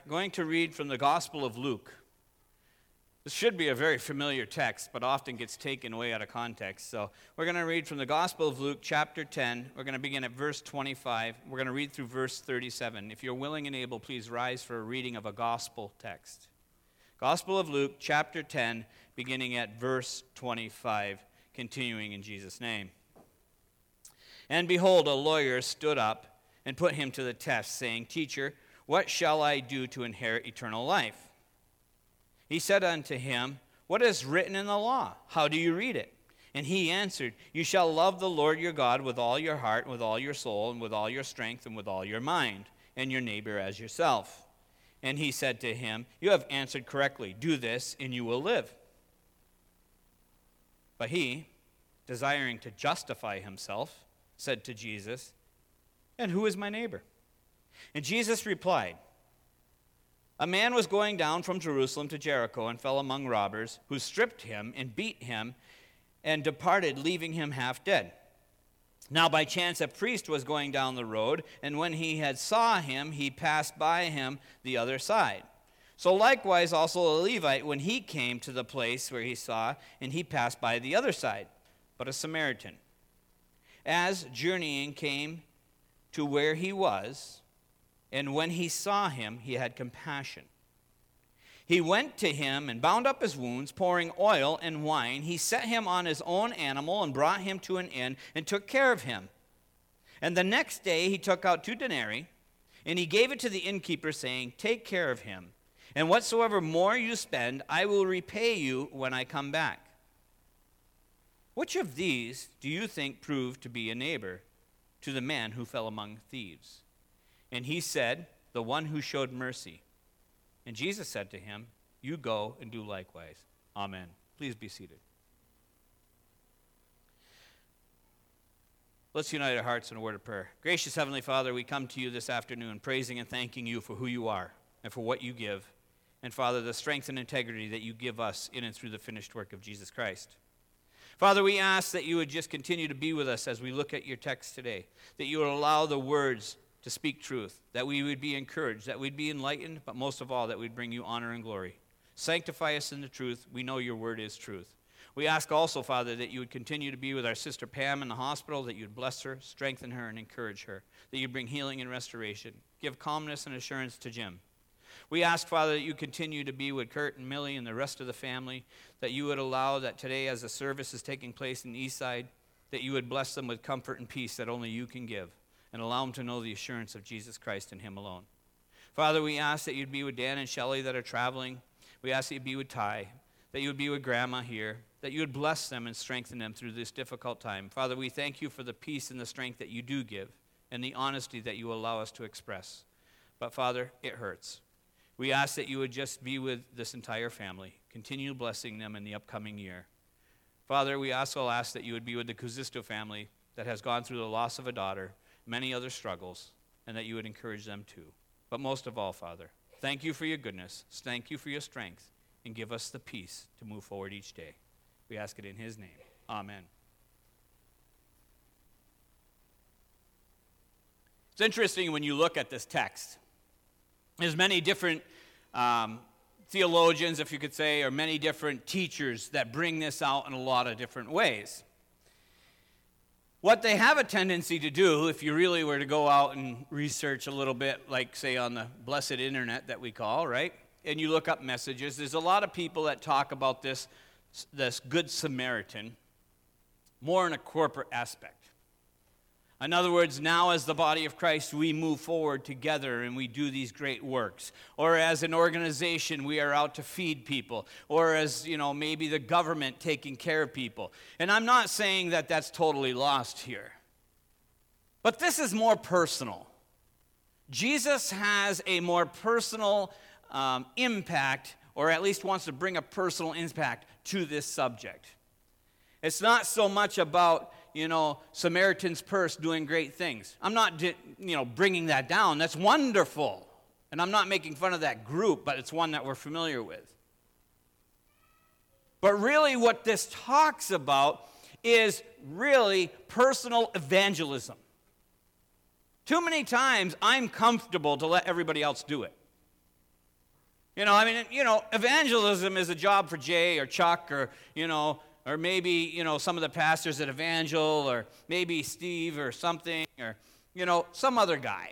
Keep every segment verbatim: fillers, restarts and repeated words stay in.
going to read from the Gospel of Luke. This should be a very familiar text, but often gets taken away out of context. So we're going to read from the Gospel of Luke, chapter ten. We're going to begin at verse twenty-five. We're going to read through verse thirty-seven. If you're willing and able, please rise for a reading of a gospel text. Gospel of Luke, chapter ten, beginning at verse twenty-five, continuing in Jesus' name. And behold, a lawyer stood up and put him to the test, saying, Teacher, what shall I do to inherit eternal life? He said unto him, What is written in the law? How do you read it? And he answered, You shall love the Lord your God with all your heart, and with all your soul, and with all your strength, and with all your mind, and your neighbor as yourself. And he said to him, You have answered correctly. Do this, and you will live. But he, desiring to justify himself, said to Jesus, And who is my neighbor? And Jesus replied, A man was going down from Jerusalem to Jericho and fell among robbers, who stripped him and beat him and departed, leaving him half dead. Now by chance a priest was going down the road, and when he had saw him, he passed by him the other side. So likewise also a Levite, when he came to the place where he saw, and he passed by the other side, but a Samaritan. As journeying came to where he was, and when he saw him, he had compassion. He went to him and bound up his wounds, pouring oil and wine. He set him on his own animal and brought him to an inn and took care of him. And the next day he took out two denarii, and he gave it to the innkeeper, saying, Take care of him, and whatsoever more you spend, I will repay you when I come back. Which of these do you think proved to be a neighbor to the man who fell among thieves? And he said, The one who showed mercy. And Jesus said to him, You go and do likewise. Amen. Please be seated. Let's unite our hearts in a word of prayer. Gracious Heavenly Father, we come to you this afternoon praising and thanking you for who you are and for what you give. And Father, the strength and integrity that you give us in and through the finished work of Jesus Christ. Father, we ask that you would just continue to be with us as we look at your text today, that you would allow the words to speak truth, that we would be encouraged, that we'd be enlightened, but most of all, that we'd bring you honor and glory. Sanctify us in the truth. We know your word is truth. We ask also, Father, that you would continue to be with our sister Pam in the hospital, that you'd bless her, strengthen her, and encourage her, that you'd bring healing and restoration. Give calmness and assurance to Jim. We ask, Father, that you continue to be with Kurt and Millie and the rest of the family, that you would allow that today as the service is taking place in Eastside, that you would bless them with comfort and peace that only you can give, and allow them to know the assurance of Jesus Christ and him alone. Father, we ask that you'd be with Dan and Shelley that are traveling. We ask that you'd be with Ty, that you would be with Grandma here, that you would bless them and strengthen them through this difficult time. Father, we thank you for the peace and the strength that you do give and the honesty that you allow us to express. But Father, it hurts. We ask that you would just be with this entire family, continue blessing them in the upcoming year. Father, we also ask that you would be with the Kuzisto family that has gone through the loss of a daughter, many other struggles, and that you would encourage them too. But most of all, Father, thank you for your goodness, thank you for your strength, and give us the peace to move forward each day. We ask it in his name. Amen. It's interesting when you look at this text. There's many different um, theologians, if you could say, or many different teachers that bring this out in a lot of different ways. What they have a tendency to do, if you really were to go out and research a little bit, like, say, on the blessed internet that we call, right? And you look up messages, there's a lot of people that talk about this, this Good Samaritan more in a corporate aspect. In other words, now as the body of Christ, we move forward together and we do these great works. Or as an organization, we are out to feed people. Or as, you know, maybe the government taking care of people. And I'm not saying that that's totally lost here. But this is more personal. Jesus has a more personal um, impact, or at least wants to bring a personal impact to this subject. It's not so much about, you know, Samaritan's Purse doing great things. I'm not, you know, bringing that down. That's wonderful. And I'm not making fun of that group, but it's one that we're familiar with. But really what this talks about is really personal evangelism. Too many times I'm comfortable to let everybody else do it. You know, I mean, you know, evangelism is a job for Jay or Chuck or, you know, or maybe, you know, some of the pastors at Evangel or maybe Steve or something or, you know, some other guy.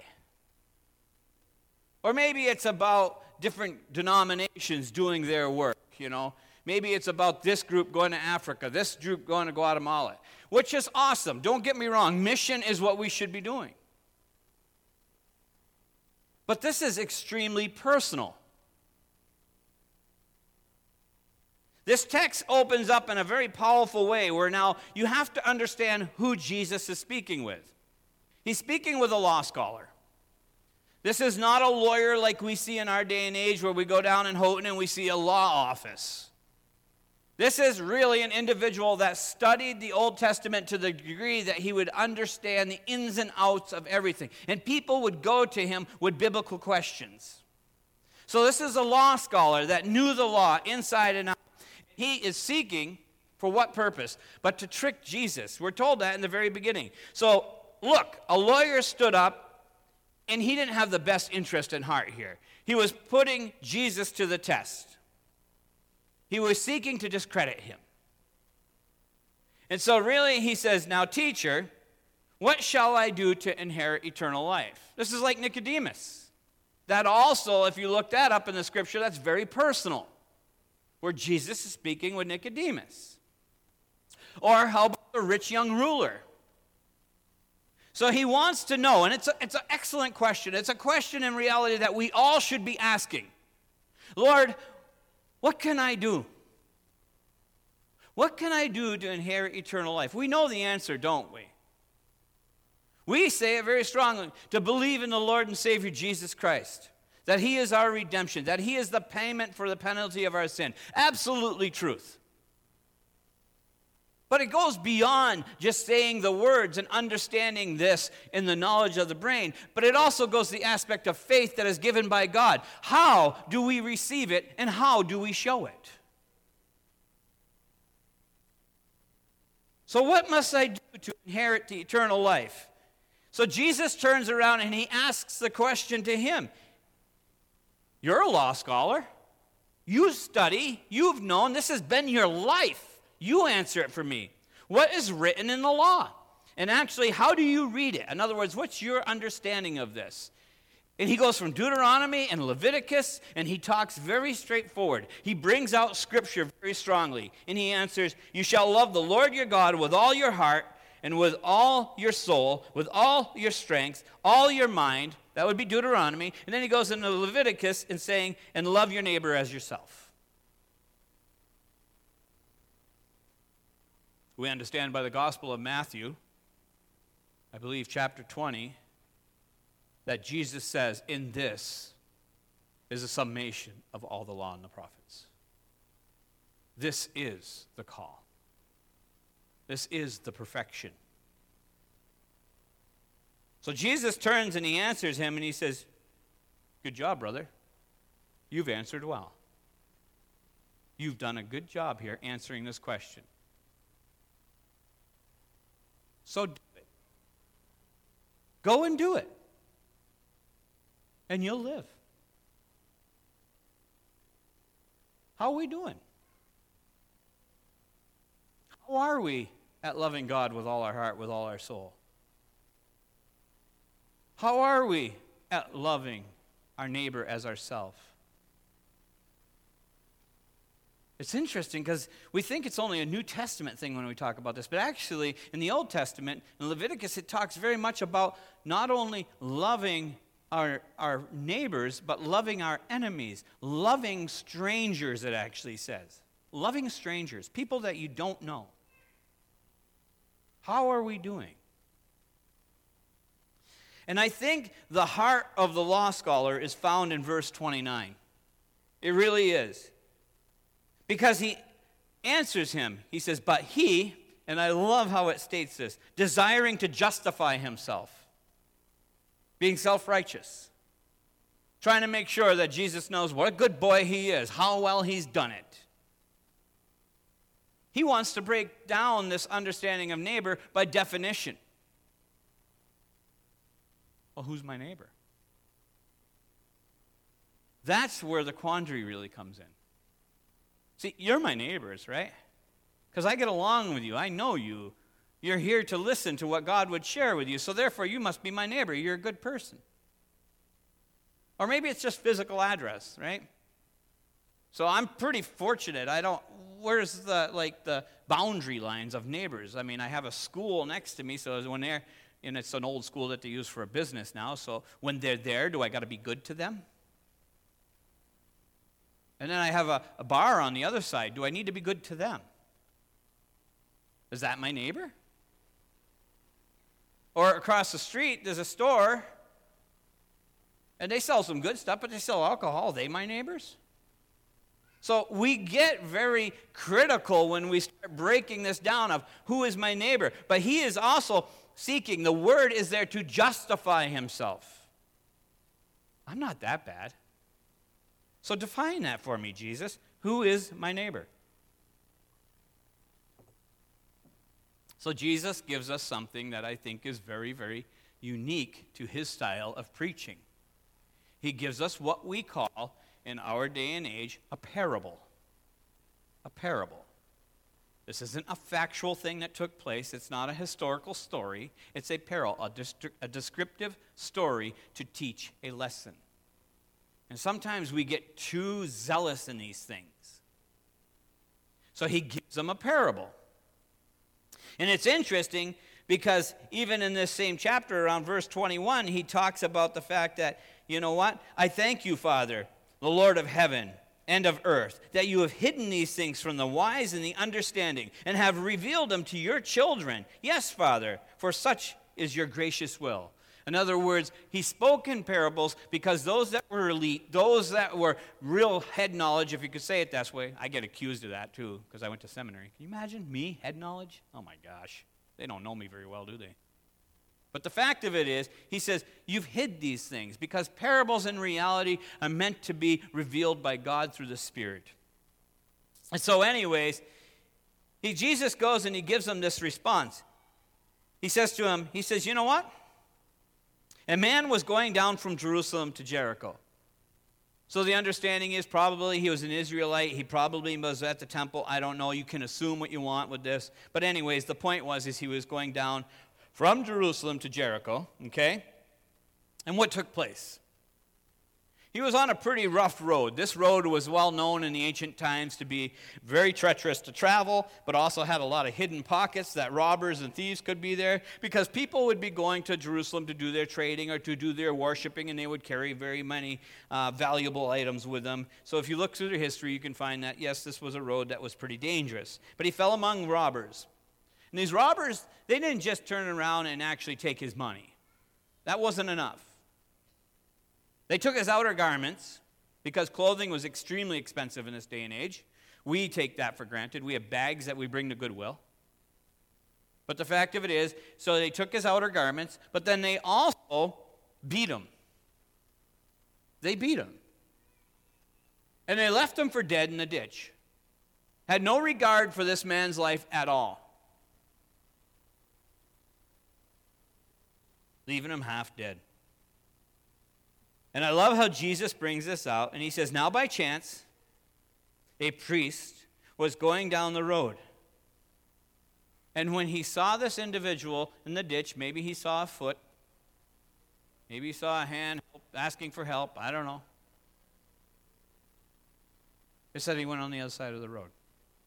Or maybe it's about different denominations doing their work, you know. Maybe it's about this group going to Africa, this group going to Guatemala, which is awesome. Don't get me wrong. Mission is what we should be doing. But this is extremely personal. This text opens up in a very powerful way where now you have to understand who Jesus is speaking with. He's speaking with a law scholar. This is not a lawyer like we see in our day and age where we go down in Houghton and we see a law office. This is really an individual that studied the Old Testament to the degree that he would understand the ins and outs of everything. And people would go to him with biblical questions. So this is a law scholar that knew the law inside and out. He is seeking for what purpose? But to trick Jesus. We're told that in the very beginning. So look, a lawyer stood up, and he didn't have the best interest in heart here. He was putting Jesus to the test. He was seeking to discredit him. And so really he says, now teacher, what shall I do to inherit eternal life? This is like Nicodemus. That also, if you look that up in the scripture, that's very personal, where Jesus is speaking with Nicodemus. Or how about the rich young ruler? So he wants to know, and it's a, it's an excellent question. It's a question in reality that we all should be asking. Lord, what can I do? What can I do to inherit eternal life? We know the answer, don't we? We say it very strongly, to believe in the Lord and Savior Jesus Christ, that he is our redemption, that he is the payment for the penalty of our sin. Absolutely truth. But it goes beyond just saying the words and understanding this in the knowledge of the brain, but it also goes to the aspect of faith that is given by God. How do we receive it, and how do we show it? So what must I do to inherit the eternal life? So Jesus turns around and he asks the question to him. You're a law scholar. You study. You've known. This has been your life. You answer it for me. What is written in the law? And actually, how do you read it? In other words, what's your understanding of this? And he goes from Deuteronomy and Leviticus, and he talks very straightforward. He brings out Scripture very strongly. And he answers, you shall love the Lord your God with all your heart, and with all your soul, with all your strength, all your mind. That would be Deuteronomy. And then he goes into Leviticus and saying, and love your neighbor as yourself. We understand by the Gospel of Matthew, I believe chapter twenty, that Jesus says, in this is a summation of all the law and the prophets. This is the call. This is the perfection. So Jesus turns and he answers him and he says, good job, brother. You've answered well. You've done a good job here answering this question. So do it. Go and do it. And you'll live. How are we doing? How are we at loving God with all our heart, with all our soul? How are we at loving our neighbor as ourselves? It's interesting because we think it's only a New Testament thing when we talk about this, but actually in the Old Testament, in Leviticus, it talks very much about not only loving our, our neighbors, but loving our enemies, loving strangers, it actually says. Loving strangers, people that you don't know. How are we doing? And I think the heart of the law scholar is found in verse twenty-nine. It really is. Because he answers him. He says, but he, and I love how it states this, desiring to justify himself, being self-righteous, trying to make sure that Jesus knows what a good boy he is, how well he's done it. He wants to break down this understanding of neighbor by definition. Well, who's my neighbor? That's where the quandary really comes in. See, you're my neighbors, right? Because I get along with you. I know you. You're here to listen to what God would share with you, so therefore you must be my neighbor. You're a good person. Or maybe it's just physical address, right? So I'm pretty fortunate. I don't, where's the, like, the boundary lines of neighbors? I mean, I have a school next to me, so when they're, and it's an old school that they use for a business now, so when they're there, do I got to be good to them? And then I have a, a bar on the other side. Do I need to be good to them? Is that my neighbor? Or across the street, there's a store, and they sell some good stuff, but they sell alcohol. Are they my neighbors? So we get very critical when we start breaking this down of who is my neighbor. But he is also seeking, the word is there to justify himself. I'm not that bad. So define that for me, Jesus. Who is my neighbor? So Jesus gives us something that I think is very, very unique to his style of preaching. He gives us what we call, in our day and age, a parable. A parable. This isn't a factual thing that took place. It's not a historical story. It's a parable, a, distri- a descriptive story to teach a lesson. And sometimes we get too zealous in these things. So he gives them a parable. And it's interesting because even in this same chapter, around verse twenty-one, he talks about the fact that, you know what? I thank you, Father, the Lord of heaven and of earth, that you have hidden these things from the wise and the understanding and have revealed them to your children. Yes, Father, for such is your gracious will. In other words, he spoke in parables because those that were elite, those that were real head knowledge, if you could say it that way, I get accused of that too because I went to seminary. Can you imagine me, head knowledge? Oh my gosh. They don't know me very well, do they? But the fact of it is, he says, you've hid these things because parables in reality are meant to be revealed by God through the Spirit. And so anyways, he, Jesus goes and he gives them this response. He says to him, he says, you know what? A man was going down from Jerusalem to Jericho. So the understanding is probably he was an Israelite. He probably was at the temple. I don't know. You can assume what you want with this. But anyways, the point was is he was going down from Jerusalem to Jericho, okay? And what took place? He was on a pretty rough road. This road was well known in the ancient times to be very treacherous to travel, but also had a lot of hidden pockets that robbers and thieves could be there because people would be going to Jerusalem to do their trading or to do their worshiping, and they would carry very many uh, valuable items with them. So if you look through their history, you can find that, yes, this was a road that was pretty dangerous. But he fell among robbers. And these robbers, they didn't just turn around and actually take his money. That wasn't enough. They took his outer garments because clothing was extremely expensive in this day and age. We take that for granted. We have bags that we bring to Goodwill. But the fact of it is, so they took his outer garments, but then they also beat him. They beat him. And they left him for dead in the ditch. Had no regard for this man's life at all. Leaving him half dead. And I love how Jesus brings this out, and he says, now by chance, a priest was going down the road. And when he saw this individual in the ditch, maybe he saw a foot, maybe he saw a hand asking for help, I don't know. It said he went on the other side of the road.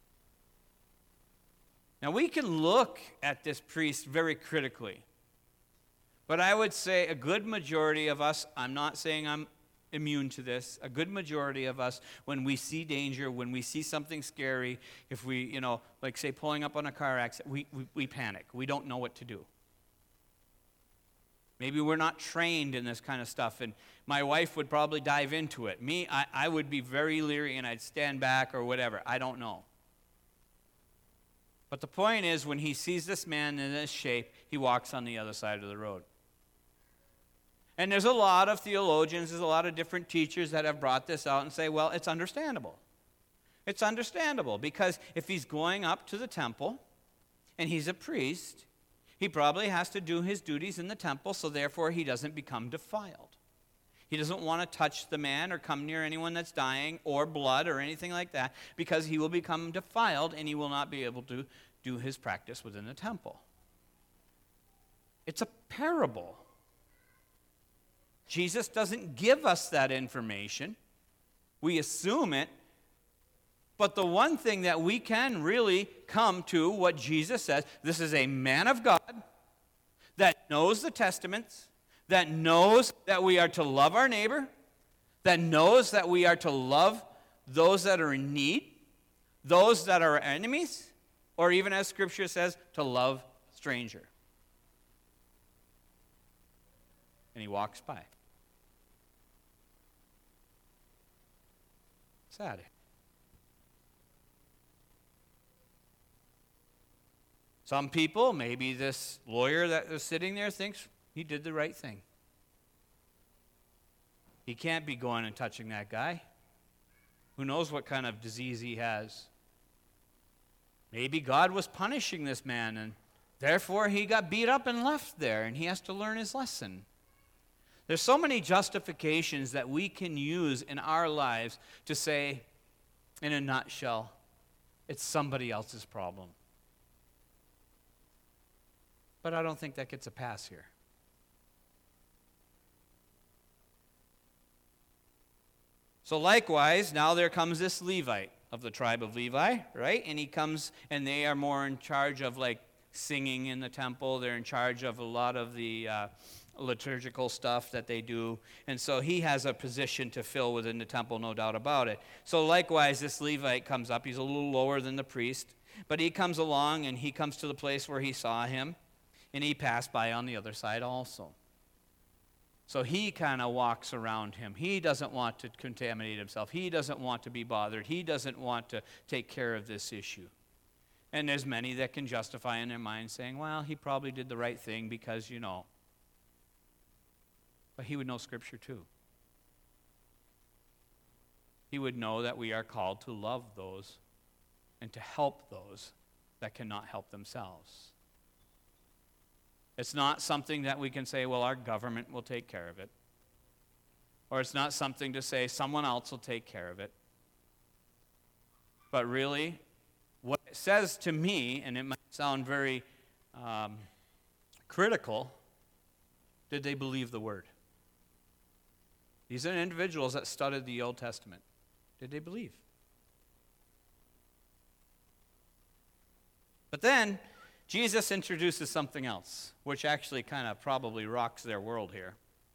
Now we can look at this priest very critically. But I would say a good majority of us, I'm not saying I'm immune to this, a good majority of us, when we see danger, when we see something scary, if we, you know, like say pulling up on a car accident, we, we, we panic. We don't know what to do. Maybe we're not trained in this kind of stuff, and my wife would probably dive into it. Me, I, I would be very leery, and I'd stand back or whatever. I don't know. But the point is, when he sees this man in this shape, he walks on the other side of the road. And there's a lot of theologians, there's a lot of different teachers that have brought this out and say, well, it's understandable. It's understandable because if he's going up to the temple and he's a priest, he probably has to do his duties in the temple, so therefore he doesn't become defiled. He doesn't want to touch the man or come near anyone that's dying or blood or anything like that, because he will become defiled and he will not be able to do his practice within the temple. It's a parable. Jesus doesn't give us that information. We assume it. But the one thing that we can really come to, what Jesus says, this is a man of God that knows the Testaments, that knows that we are to love our neighbor, that knows that we are to love those that are in need, those that are enemies, or even as Scripture says, to love a stranger. And he walks by. Sad. Some people, maybe this lawyer that is sitting there thinks he did the right thing. He can't be going and touching that guy. Who knows what kind of disease he has? Maybe God was punishing this man, and therefore he got beat up and left there, and he has to learn his lesson. There's so many justifications that we can use in our lives to say, in a nutshell, it's somebody else's problem. But I don't think that gets a pass here. So likewise, now there comes this Levite of the tribe of Levi, right? And he comes, and they are more in charge of like singing in the temple. They're in charge of a lot of the uh, liturgical stuff that they do. And so he has a position to fill within the temple, no doubt about it. So likewise, this Levite comes up. He's a little lower than the priest, but he comes along, and he comes to the place where he saw him, and he passed by on the other side also. So he kind of walks around him. He doesn't want to contaminate himself. He doesn't want to be bothered. He doesn't want to take care of this issue. And there's many that can justify in their mind saying, well, he probably did the right thing because, you know. But he would know Scripture too. He would know that we are called to love those and to help those that cannot help themselves. It's not something that we can say, well, our government will take care of it. Or it's not something to say, someone else will take care of it. But really, what it says to me, and it might sound very um, critical, did they believe the Word? These are individuals that studied the Old Testament. Did they believe? But then, Jesus introduces something else, which actually kind of probably rocks their world here.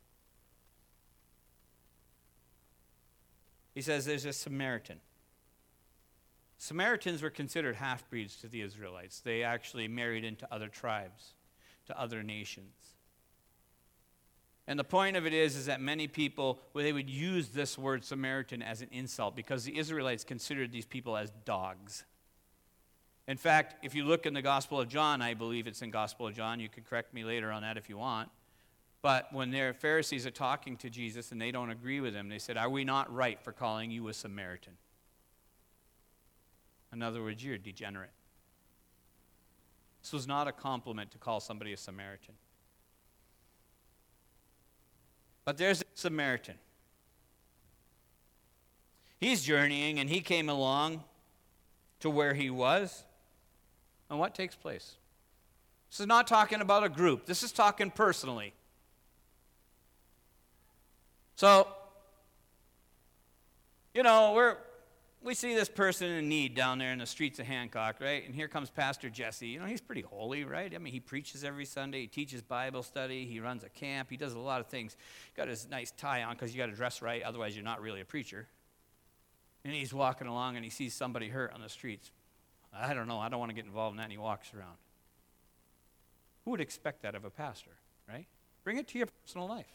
He says there's a Samaritan. Samaritans were considered half-breeds to the Israelites. They actually married into other tribes, to other nations. And the point of it is, is that many people, well, they would use this word Samaritan as an insult because the Israelites considered these people as dogs. In fact, if you look in the Gospel of John, I believe it's in Gospel of John, you can correct me later on that if you want, but when their Pharisees are talking to Jesus and they don't agree with him, they said, are we not right for calling you a Samaritan? In other words, you're a degenerate. This was not a compliment to call somebody a Samaritan. But there's a Samaritan. He's journeying, and he came along to where he was. And what takes place? This is not talking about a group. This is talking personally. So, you know, we're we see this person in need down there in the streets of Hancock, right? And here comes Pastor Jesse. You know, he's pretty holy, right? I mean, he preaches every Sunday. He teaches Bible study. He runs a camp. He does a lot of things. Got his nice tie on because you got to dress right. Otherwise, you're not really a preacher. And he's walking along and he sees somebody hurt on the streets. I don't know. I don't want to get involved in that. And he walks around. Who would expect that of a pastor, right? Bring it to your personal life.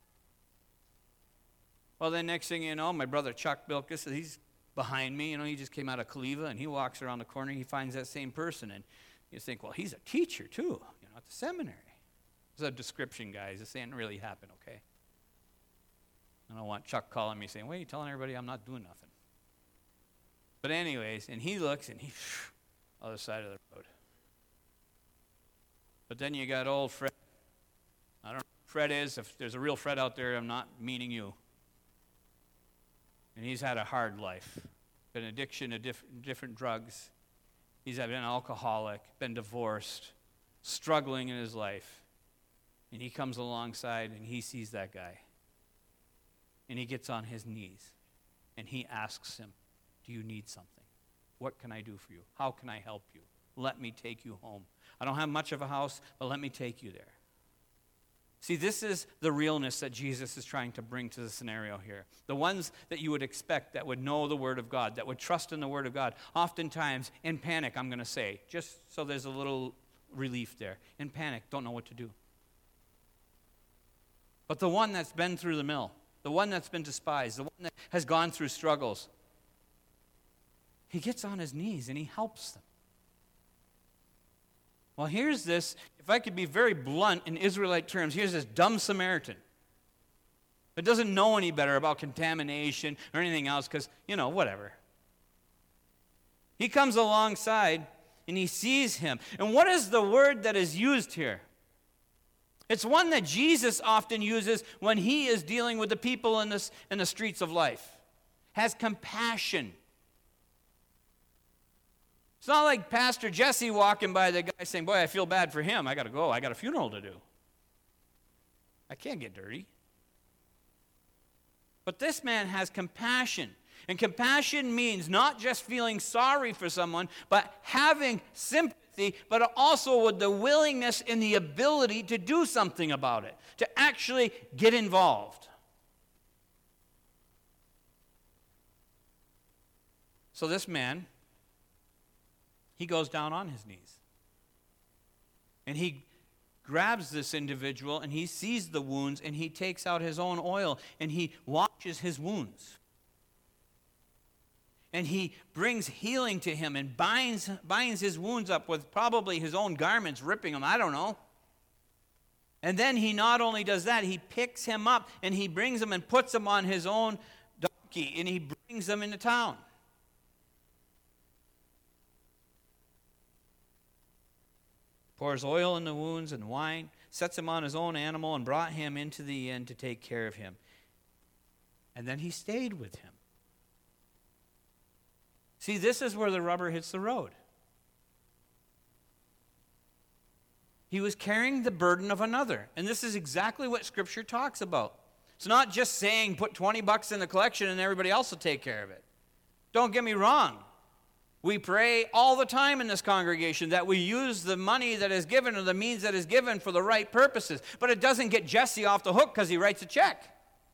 Well, then next thing you know, my brother Chuck Bilkus, he's behind me. You know, he just came out of Cleva, and he walks around the corner. He finds that same person. And you think, well, he's a teacher, too, you know, at the seminary. It's a description, guys. This didn't really happen, okay? I don't want Chuck calling me saying, well, you telling everybody I'm not doing nothing. But anyways, and he looks, and he, other side of the road. But then you got old Fred. I don't know if Fred is. If there's a real Fred out there, I'm not meaning you. And he's had a hard life. Been addiction to diff- different drugs. He's been an alcoholic, been divorced, struggling in his life. And he comes alongside and he sees that guy. And he gets on his knees. And he asks him, do you need something? What can I do for you? How can I help you? Let me take you home. I don't have much of a house, but let me take you there. See, this is the realness that Jesus is trying to bring to the scenario here. The ones that you would expect that would know the Word of God, that would trust in the Word of God, oftentimes in panic, I'm going to say, just so there's a little relief there. In panic, don't know what to do. But the one that's been through the mill, the one that's been despised, the one that has gone through struggles, he gets on his knees and he helps them. Well, here's this, if I could be very blunt in Israelite terms, here's this dumb Samaritan that doesn't know any better about contamination or anything else because, you know, whatever. He comes alongside and he sees him. And what is the word that is used here? It's one that Jesus often uses when he is dealing with the people in, this, in the streets of life. Has compassion. It's not like Pastor Jesse walking by the guy saying, boy, I feel bad for him. I got to go. I got a funeral to do. I can't get dirty. But this man has compassion. And compassion means not just feeling sorry for someone, but having sympathy, but also with the willingness and the ability to do something about it, to actually get involved. So this man, he goes down on his knees. And he grabs this individual and he sees the wounds and he takes out his own oil and he washes his wounds. And he brings healing to him and binds, binds his wounds up with probably his own garments, ripping them, I don't know. And then he not only does that, he picks him up and he brings him and puts him on his own donkey and he brings him into town. Pours oil in the wounds and wine, sets him on his own animal, and brought him into the inn to take care of him. And then he stayed with him. See, this is where the rubber hits the road. He was carrying the burden of another. And this is exactly what Scripture talks about. It's not just saying put twenty bucks in the collection and everybody else will take care of it. Don't get me wrong. We pray all the time in this congregation that we use the money that is given or the means that is given for the right purposes. But it doesn't get Jesse off the hook because he writes a check.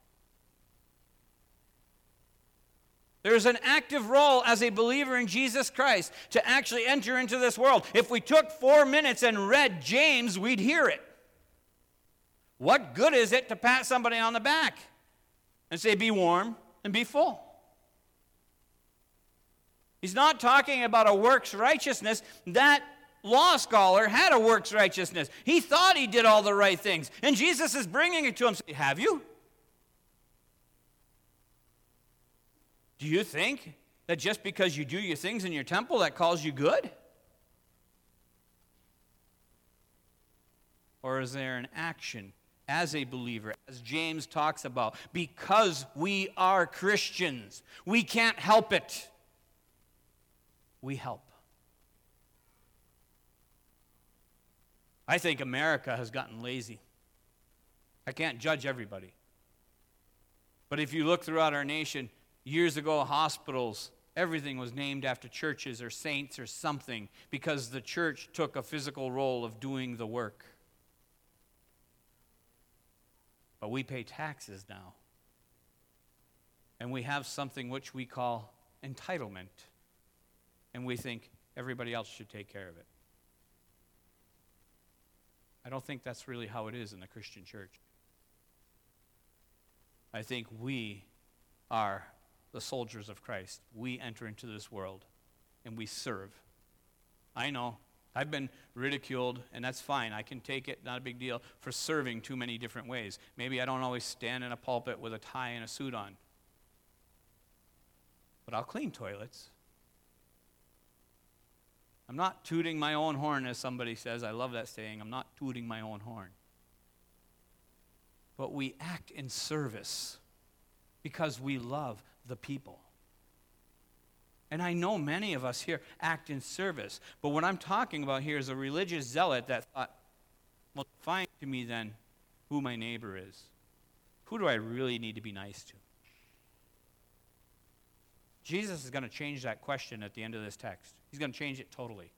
There's an active role as a believer in Jesus Christ to actually enter into this world. If we took four minutes and read James, we'd hear it. What good is it to pat somebody on the back and say, be warm and be full? He's not talking about a works righteousness. That law scholar had a works righteousness. He thought he did all the right things. And Jesus is bringing it to him. Saying, have you? Do you think that just because you do your things in your temple, that calls you good? Or is there an action as a believer, as James talks about, because we are Christians, we can't help it. We help. I think America has gotten lazy. I can't judge everybody. But if you look throughout our nation, years ago, hospitals, everything was named after churches or saints or something because the church took a physical role of doing the work. But we pay taxes now. And we have something which we call entitlement. And we think everybody else should take care of it. I don't think that's really how it is in the Christian church. I think we are the soldiers of Christ. We enter into this world and we serve. I know I've been ridiculed, and that's fine. I can take it, not a big deal, for serving too many different ways. Maybe I don't always stand in a pulpit with a tie and a suit on. But I'll clean toilets. I'm not tooting my own horn, as somebody says. I love that saying. I'm not tooting my own horn. but we act in service because we love the people. And I know many of us here act in service, but what I'm talking about here is a religious zealot that thought, well, define to me then who my neighbor is. Who do I really need to be nice to? Jesus is going to change that question at the end of this text. He's going to change it totally.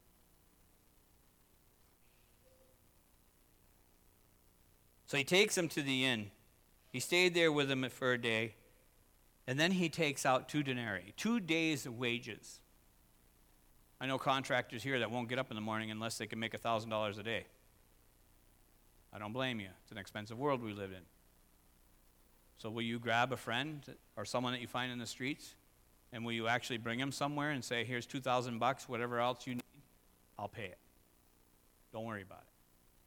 So he takes him to the inn. He stayed there with him for a day. And then he takes out two denarii, two days of wages. I know contractors here that won't get up in the morning unless they can make one thousand dollars a day. I don't blame you. It's an expensive world we live in. So will you grab a friend or someone that you find in the streets, and will you actually bring him somewhere and say, here's two thousand bucks, whatever else you need, I'll pay it. Don't worry about it.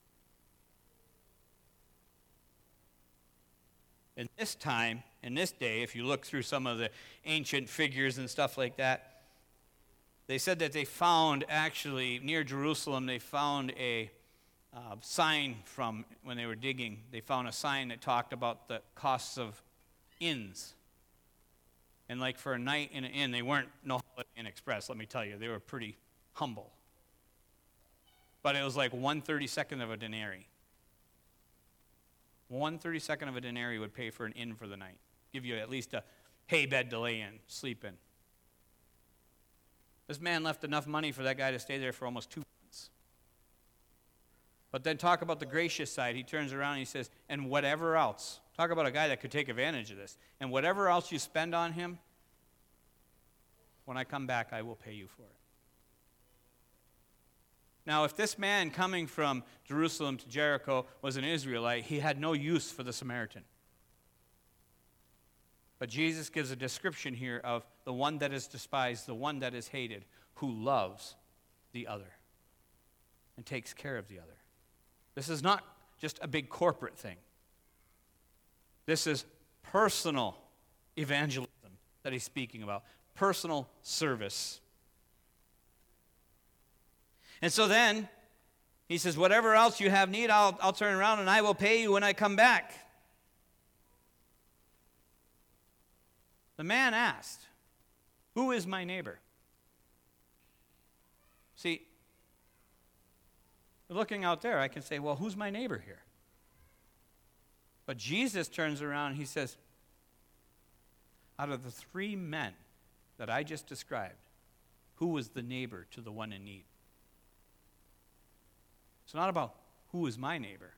In this time, in this day, if you look through some of the ancient figures and stuff like that, they said that they found actually near Jerusalem, they found a uh, sign from when they were digging. They found a sign that talked about the costs of inns. And like for a night in an inn, they weren't no Holiday Inn Express, let me tell you. They were pretty humble. But it was like one thirty-second of a denarii. One thirty-second of a denarii would pay for an inn for the night. Give you at least a hay bed to lay in, sleep in. This man left enough money for that guy to stay there for almost two months. But then talk about the gracious side. He turns around and he says, and whatever else. Talk about a guy that could take advantage of this. And whatever else you spend on him, when I come back, I will pay you for it. Now, if this man coming from Jerusalem to Jericho was an Israelite, he had no use for the Samaritan. But Jesus gives a description here of the one that is despised, the one that is hated, who loves the other and takes care of the other. This is not just a big corporate thing. This is personal evangelism that he's speaking about, personal service. And so then, he says, whatever else you have need, I'll, I'll turn around and I will pay you when I come back. The man asked, who is my neighbor? See, looking out there, I can say, well, who's my neighbor here? But Jesus turns around and he says, out of the three men that I just described, who was the neighbor to the one in need? It's not about who is my neighbor.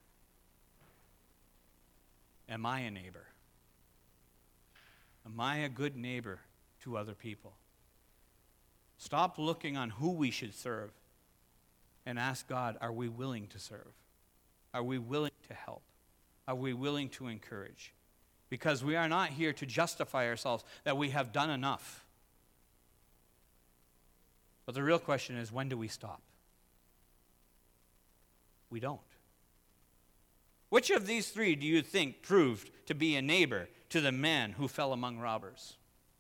Am I a neighbor? Am I a good neighbor to other people? Stop looking on who we should serve and ask God, are we willing to serve? Are we willing to help? Are we willing to encourage? Because we are not here to justify ourselves that we have done enough. But the real question is, when do we stop? We don't. Which of these three do you think proved to be a neighbor to the man who fell among robbers?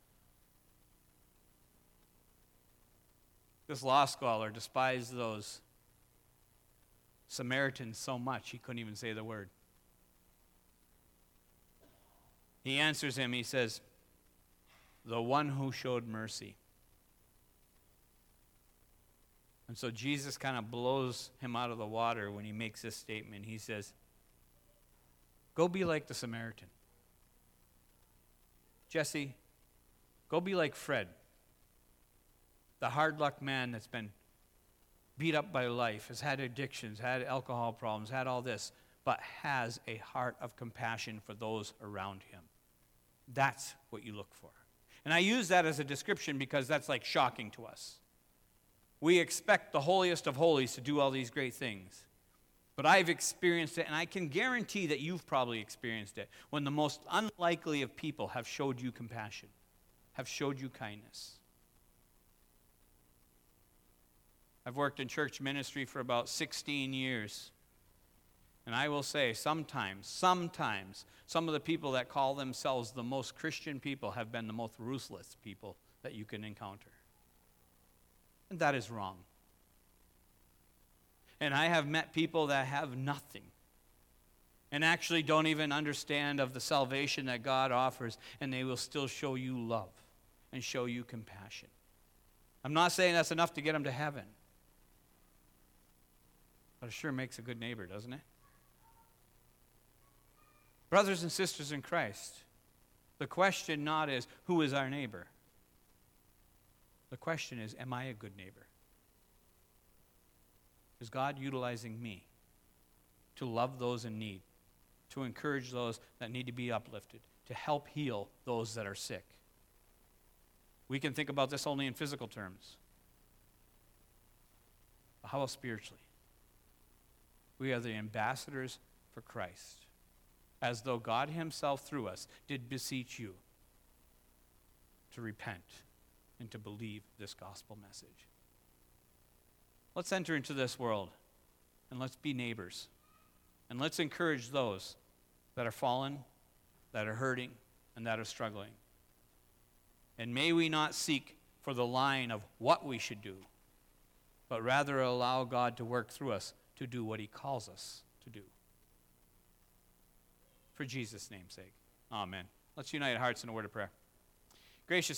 This law scholar despised those Samaritans so much he couldn't even say the word. He answers him, he says, the one who showed mercy. And so Jesus kind of blows him out of the water when he makes this statement. He says, go be like the Samaritan. Jesse, go be like Fred, the hard-luck man that's been beat up by life, has had addictions, had alcohol problems, had all this, but has a heart of compassion for those around him. That's what you look for. And I use that as a description because that's like shocking to us. We expect the holiest of holies to do all these great things. But I've experienced it, and I can guarantee that you've probably experienced it, when the most unlikely of people have showed you compassion, have showed you kindness. I've worked in church ministry for about sixteen years. And I will say, sometimes, sometimes, some of the people that call themselves the most Christian people have been the most ruthless people that you can encounter. And that is wrong. And I have met people that have nothing. and actually don't even understand of the salvation that God offers, and they will still show you love and show you compassion. I'm not saying that's enough to get them to heaven, but it sure makes a good neighbor, doesn't it? Brothers and sisters in Christ, the question not is, who is our neighbor? The question is, am I a good neighbor? Is God utilizing me to love those in need, to encourage those that need to be uplifted, to help heal those that are sick? We can think about this only in physical terms. But how about spiritually? We are the ambassadors for Christ, as though God himself through us did beseech you to repent and to believe this gospel message. Let's enter into this world, and let's be neighbors. And let's encourage those that are fallen, that are hurting, and that are struggling. And may we not seek for the line of what we should do, but rather allow God to work through us to do what he calls us to do. For Jesus' name's sake, amen. Let's unite our hearts in a word of prayer. Gracious